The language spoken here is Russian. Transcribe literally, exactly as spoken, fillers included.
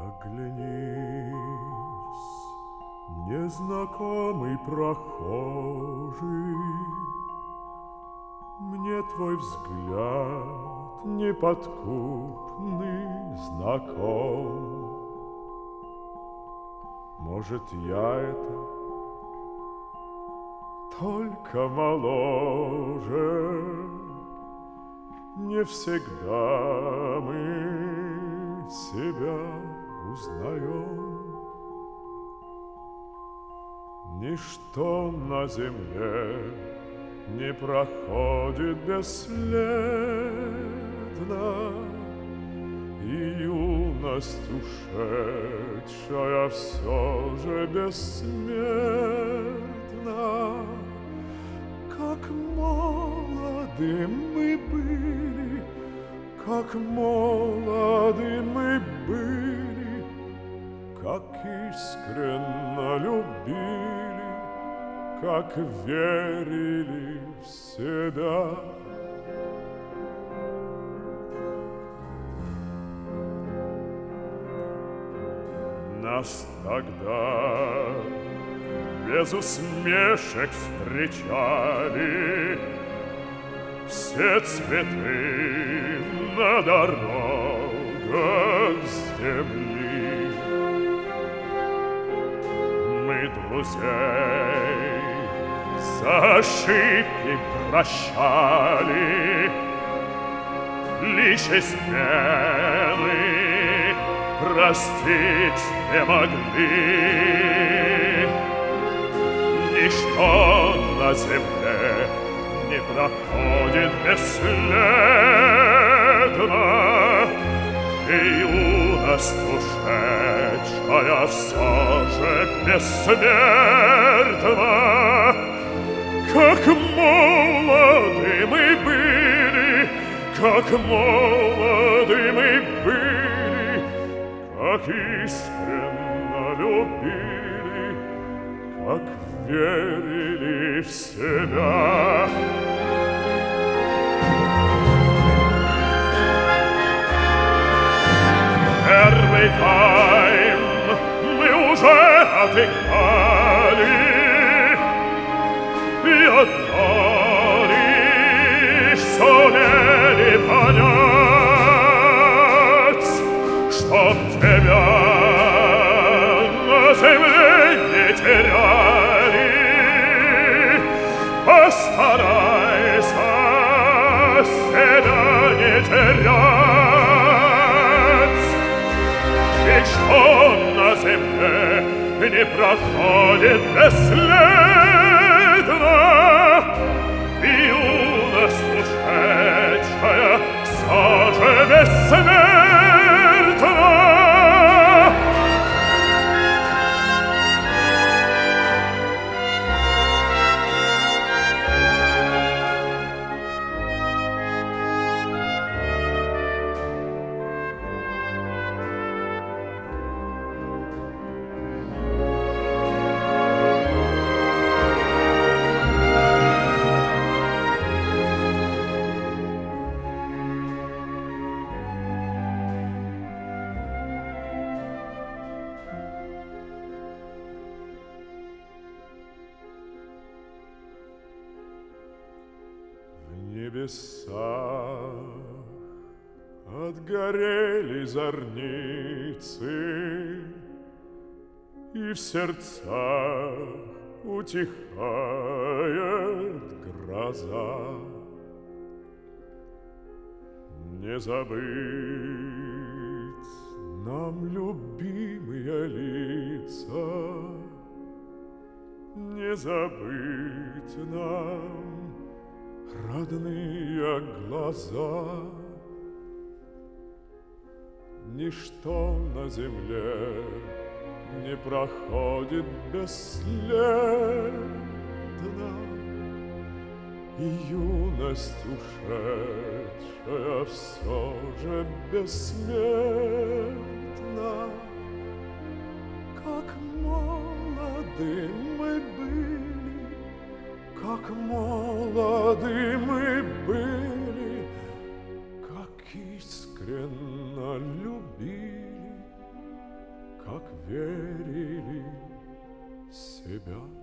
Оглянись, незнакомый прохожий, мне твой взгляд неподкупный знаком. Может, я это только моложе, не всегда мы себя узнаем. Ничто на земле не проходит бесследно, и юность ушедшая все же бессмертна. Как молоды мы были, как молоды мы были, как искренно любили, как верили в себя. Нас тогда без усмешек встречали все цветы на дорогах земли. Мы друзей за ошибки прощали, лишь измены простить не могли. Ничто на земле не проходит бесследно, и юность ушедшая все же бессмертна. Как молоды мы были, как молоды мы были, как искренно любили, как верили в себя. Первый тайм мы уже отыграли, и одно лишь сумели понять, чтоб тебя на земле не теряли. Постарайся себя не терять, ведь что на земле не проходит бесследно, и юность ушедшая все же бессмертна. В небесах отгорели зорницы, и в сердцах утихает гроза. Не забыть нам любимые лица, не забыть нам родные глаза. Ничто на земле не проходит бесследно, и юность ушедшая все же бессмертна. Как молоды мы были, как молоды мы были, как искренно любили, как верили в себя.